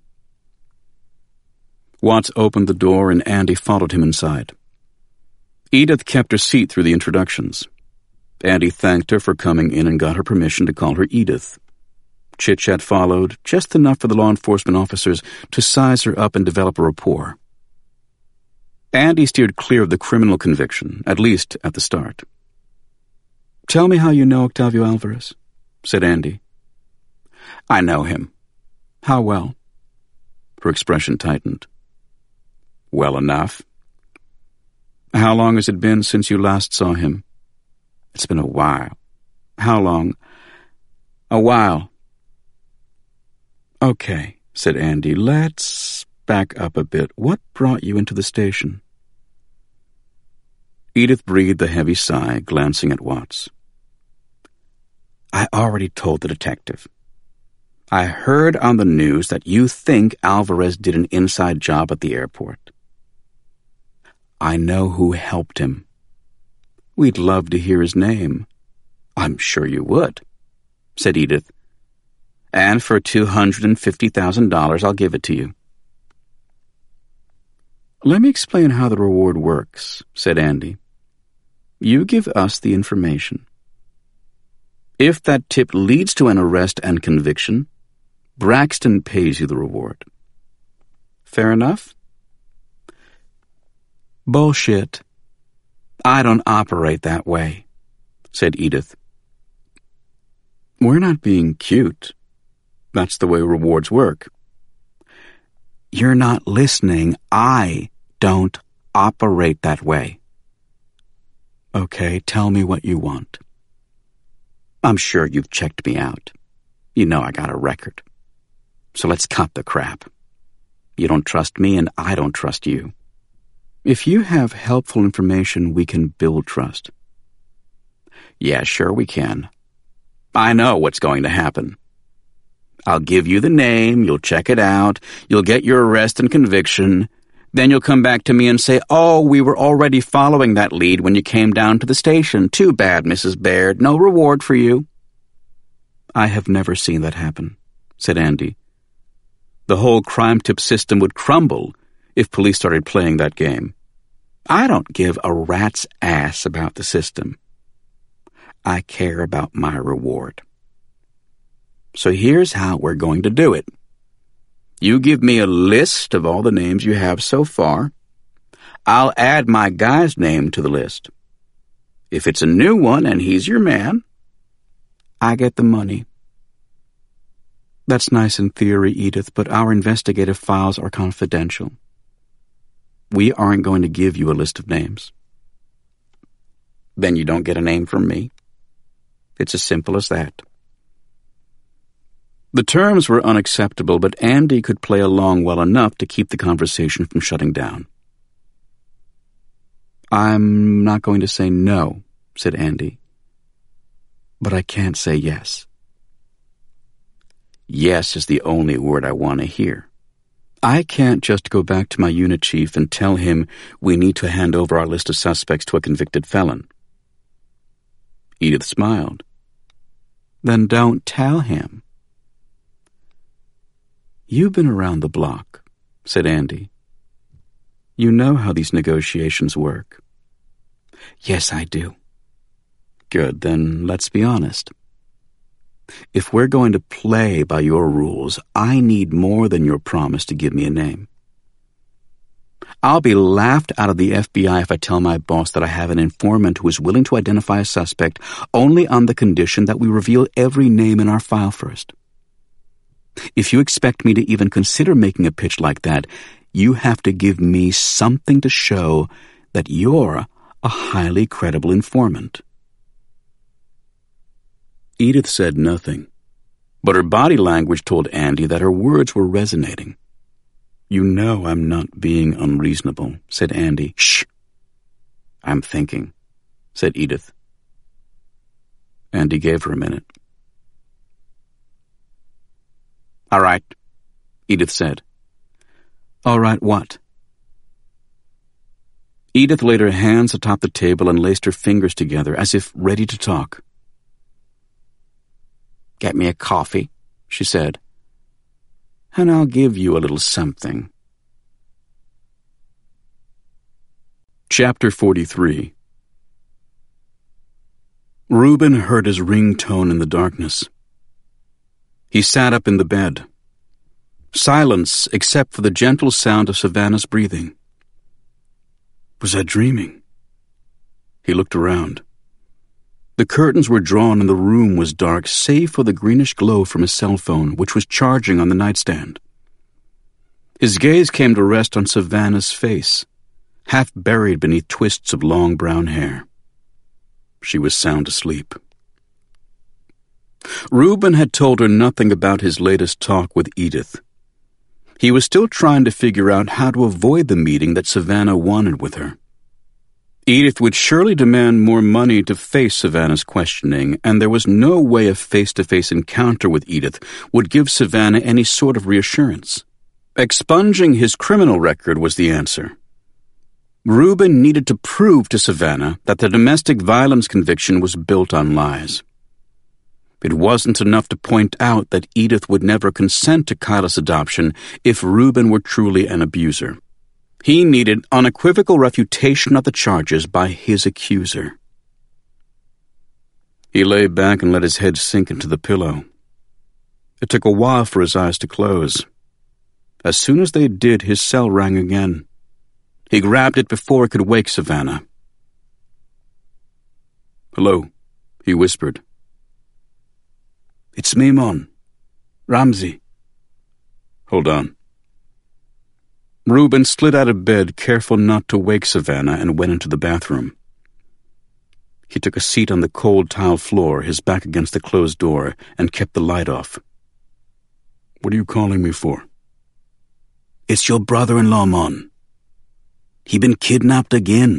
Watts opened the door and Andy followed him inside. Edith kept her seat through the introductions. Andy thanked her for coming in and got her permission to call her Edith. Chit-chat followed, just enough for the law enforcement officers to size her up and develop a rapport. Andy steered clear of the criminal conviction, at least at the start. "Tell me how you know Octavio Alvarez," said Andy. "I know him." "How well?" Her expression tightened. "Well enough." "How long has it been since you last saw him?" "It's been a while." "How long?" "A while." "Okay," said Andy. "Let's back up a bit. What brought you into the station?" Edith breathed a heavy sigh, glancing at Watts. "I already told the detective. I heard on the news that you think Alvarez did an inside job at the airport. I know who helped him." "We'd love to hear his name." "I'm sure you would," said Edith. "And for $250,000, I'll give it to you." "Let me explain how the reward works," said Andy. "You give us the information. If that tip leads to an arrest and conviction, Braxton pays you the reward. Fair enough?" "Bullshit. I don't operate that way," said Edith. "We're not being cute. That's the way rewards work." "You're not listening. I don't operate that way." "Okay, tell me what you want." "I'm sure you've checked me out. You know I got a record. So let's cut the crap. You don't trust me and I don't trust you. If you have helpful information, we can build trust." "Yeah, sure we can. I know what's going to happen. I'll give you the name, you'll check it out, you'll get your arrest and conviction, then you'll come back to me and say, 'Oh, we were already following that lead when you came down to the station. Too bad, Mrs. Baird. No reward for you.'" "I have never seen that happen," said Andy. "The whole crime tip system would crumble if police started playing that game. I don't give a rat's ass about the system. I care about my reward. So here's how we're going to do it. You give me a list of all the names you have so far. I'll add my guy's name to the list. If it's a new one and he's your man, I get the money." "That's nice in theory, Edith, but our investigative files are confidential. We aren't going to give you a list of names." "Then you don't get a name from me. It's as simple as that." The terms were unacceptable, but Andy could play along well enough to keep the conversation from shutting down. "I'm not going to say no," said Andy. "But I can't say yes." "Yes is the only word I want to hear. I can't just go back to my unit chief and tell him we need to hand over our list of suspects to a convicted felon." Edith smiled. "Then don't tell him." "You've been around the block," said Andy. "You know how these negotiations work." "Yes, I do." "Good, then let's be honest. If we're going to play by your rules, I need more than your promise to give me a name. I'll be laughed out of the FBI if I tell my boss that I have an informant who is willing to identify a suspect only on the condition that we reveal every name in our file first. If you expect me to even consider making a pitch like that, you have to give me something to show that you're a highly credible informant." Edith said nothing, but her body language told Andy that her words were resonating. "You know I'm not being unreasonable," said Andy. "Shh! I'm thinking," said Edith. Andy gave her a minute. "All right," Edith said. "All right, what?" Edith laid her hands atop the table and laced her fingers together as if ready to talk. "Get me a coffee," she said, "and I'll give you a little something." Chapter 43. Reuben heard his ringtone in the darkness. He sat up in the bed. Silence except for the gentle sound of Savannah's breathing. Was I dreaming? He looked around. The curtains were drawn and the room was dark, save for the greenish glow from his cell phone, which was charging on the nightstand. His gaze came to rest on Savannah's face, half buried beneath twists of long brown hair. She was sound asleep. Reuben had told her nothing about his latest talk with Edith. He was still trying to figure out how to avoid the meeting that Savannah wanted with her. Edith would surely demand more money to face Savannah's questioning, and there was no way a face-to-face encounter with Edith would give Savannah any sort of reassurance. Expunging his criminal record was the answer. Reuben needed to prove to Savannah that the domestic violence conviction was built on lies. It wasn't enough to point out that Edith would never consent to Kyla's adoption if Reuben were truly an abuser. He needed unequivocal refutation of the charges by his accuser. He lay back and let his head sink into the pillow. It took a while for his eyes to close. As soon as they did, his cell rang again. He grabbed it before it could wake Savannah. "Hello," he whispered. "It's me, Mon. Ramsey." "Hold on." Reuben slid out of bed, careful not to wake Savannah, and went into the bathroom. He took a seat on the cold tile floor, his back against the closed door, and kept the light off. "What are you calling me for?" "It's your brother-in-law, Mon. He been kidnapped again."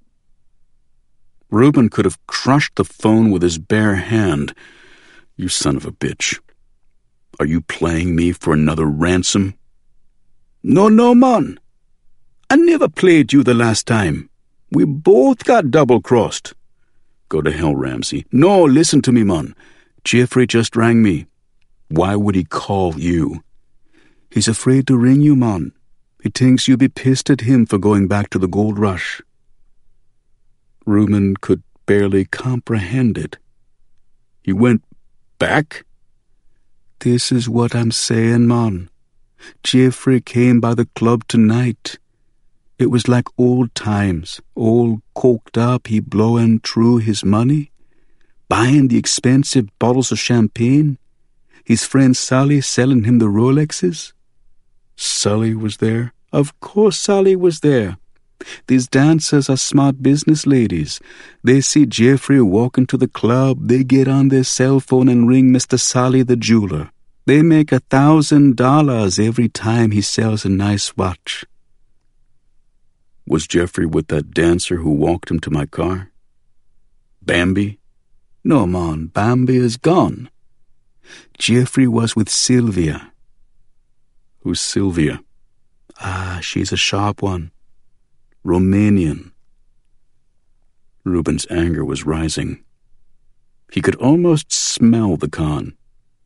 Reuben could have crushed the phone with his bare hand. "You son of a bitch. Are you playing me for another ransom?" No, Mon. I never played you the last time. We both got double-crossed." "Go to hell, Ramsey." "No, listen to me, Mon. Jeffrey just rang me." "Why would he call you?" "He's afraid to ring you, Mon. He thinks you'll be pissed at him for going back to the gold rush." Reuben could barely comprehend it. "He went back?" "This is what I'm saying, Mon. Jeffrey came by the club tonight. It was like old times, all coked up, he blowing through his money, buying the expensive bottles of champagne, his friend Sally selling him the Rolexes." "Sully was there?" "Of course Sally was there. These dancers are smart business ladies. They see Jeffrey walk into the club, they get on their cell phone and ring Mr. Sally the jeweler. They make $1,000 every time he sells a nice watch." "Was Jeffrey with that dancer who walked him to my car? Bambi?" "No, Mon, Bambi is gone. Jeffrey was with Sylvia." "Who's Sylvia?" She's a sharp one. Romanian." Reuben's anger was rising. He could almost smell the con.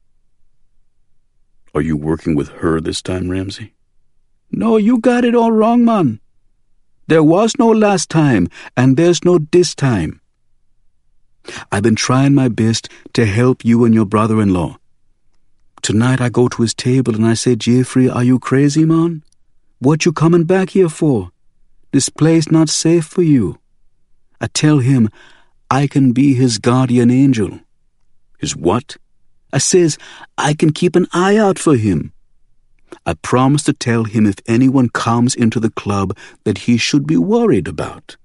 "Are you working with her this time, Ramsey?" "No, you got it all wrong, Mon. There was no last time, and there's no this time. I've been trying my best to help you and your brother-in-law. Tonight I go to his table and I say, 'Jeffrey, are you crazy, Mon? What you coming back here for? This place not safe for you.' I tell him I can be his guardian angel." "His what?" "I says I can keep an eye out for him. I promise to tell him if anyone comes into the club that he should be worried about."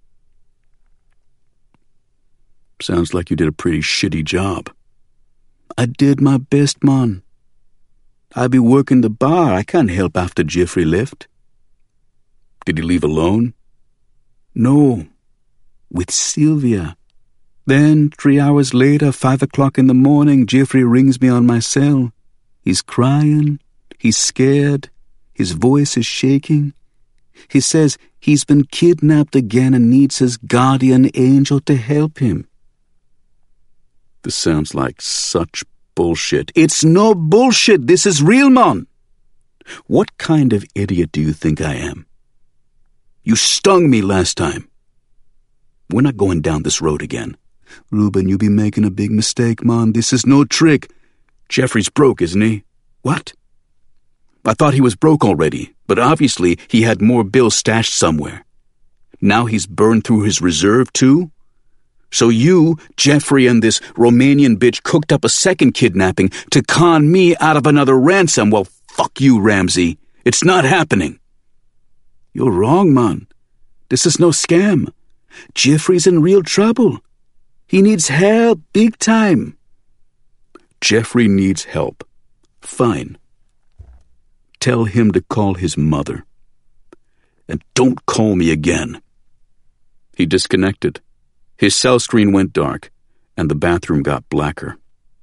"Sounds like you did a pretty shitty job." "I did my best, Mon. I be working the bar. I can't help after Jeffrey left." "Did he leave alone?" "No, with Sylvia. Then, 3 hours later, 5 o'clock in the morning, Jeffrey rings me on my cell. He's crying, he's scared, his voice is shaking. He says he's been kidnapped again and needs his guardian angel to help him." "This sounds like such bullshit. It's no bullshit. This is real, man. What kind of idiot do you think I am? You stung me last time. We're not going down this road again. Reuben, you be making a big mistake, man. This is no trick. Jeffrey's broke, isn't he? What? I thought he was broke already, but obviously he had more bills stashed somewhere. Now he's burned through his reserve, too? So you, Jeffrey, and this Romanian bitch cooked up a second kidnapping to con me out of another ransom. Well, fuck you, Ramsey. It's not happening. You're wrong, man. This is no scam. Jeffrey's in real trouble. He needs help, big time. Jeffrey needs help. Fine. Tell him to call his mother. And don't call me again. He disconnected. His cell screen went dark, and the bathroom got blacker.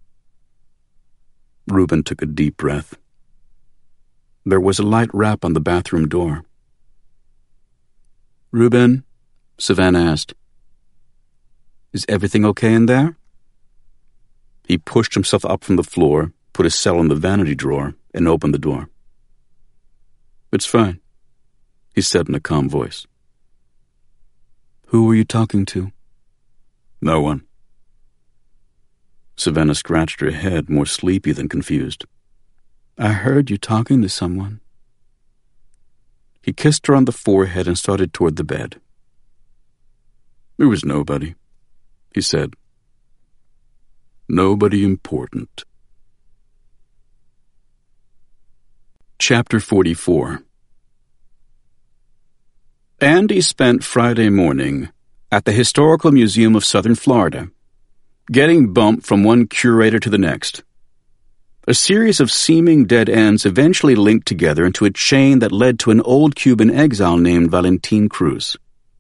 Reuben took a deep breath. There was a light rap on the bathroom door. Reuben, Savannah asked, is everything okay in there? He pushed himself up from the floor, put his cell in the vanity drawer, and opened the door. It's fine, he said in a calm voice. Who were you talking to? No one. Savannah scratched her head, more sleepy than confused. I heard you talking to someone. He kissed her on the forehead and started toward the bed. There was nobody, he said. Nobody important. Chapter 44. Andy spent Friday morning at the Historical Museum of Southern Florida, getting bumped from one curator to the next. A series of seeming dead ends eventually linked together into a chain that led to an old Cuban exile named Valentin Cruz.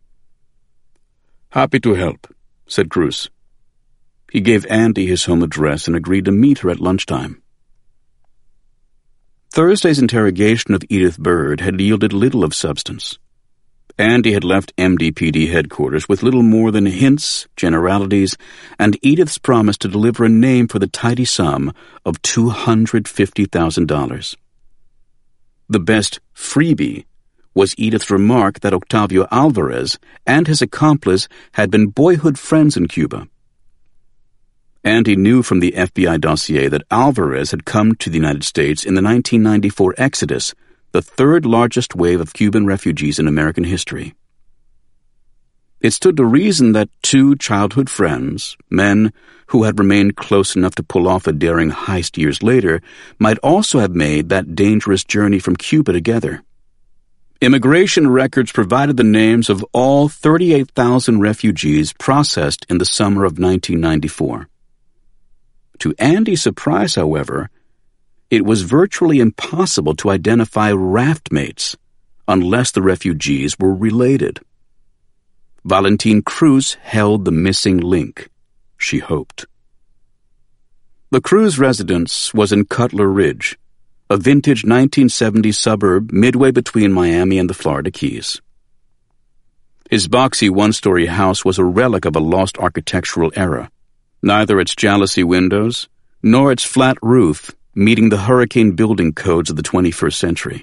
Happy to help, said Cruz. He gave Andy his home address and agreed to meet her at lunchtime. Thursday's interrogation of Edith Bird had yielded little of substance. Andy had left MDPD headquarters with little more than hints, generalities, and Edith's promise to deliver a name for the tidy sum of $250,000. The best freebie was Edith's remark that Octavio Alvarez and his accomplice had been boyhood friends in Cuba. Andy knew from the FBI dossier that Alvarez had come to the United States in the 1994 Exodus, the third largest wave of Cuban refugees in American history. It stood to reason that two childhood friends, men who had remained close enough to pull off a daring heist years later, might also have made that dangerous journey from Cuba together. Immigration records provided the names of all 38,000 refugees processed in the summer of 1994. To Andy's surprise, however, it was virtually impossible to identify raft mates unless the refugees were related. Valentin Cruz held the missing link, she hoped. The Cruz residence was in Cutler Ridge, a vintage 1970s suburb midway between Miami and the Florida Keys. His boxy one-story house was a relic of a lost architectural era, neither its jalousie windows nor its flat roof meeting the hurricane building codes of the 21st century.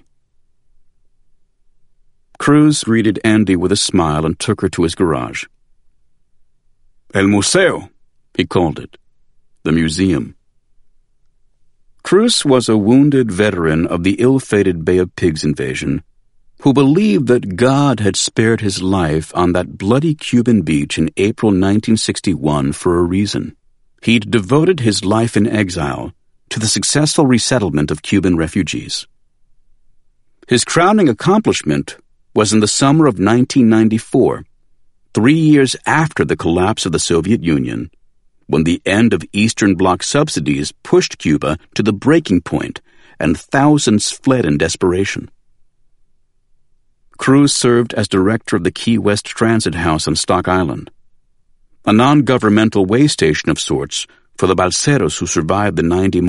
Cruz greeted Andy with a smile and took her to his garage. El Museo, he called it. The museum. Cruz was a wounded veteran of the ill-fated Bay of Pigs invasion who believed that God had spared his life on that bloody Cuban beach in April 1961 for a reason. He'd devoted his life in exile to the successful resettlement of Cuban refugees. His crowning accomplishment was in the summer of 1994, 3 years after the collapse of the Soviet Union, when the end of Eastern Bloc subsidies pushed Cuba to the breaking point and thousands fled in desperation. Cruz served as director of the Key West Transit House on Stock Island, a non-governmental way station of sorts for the balseros who survived the 90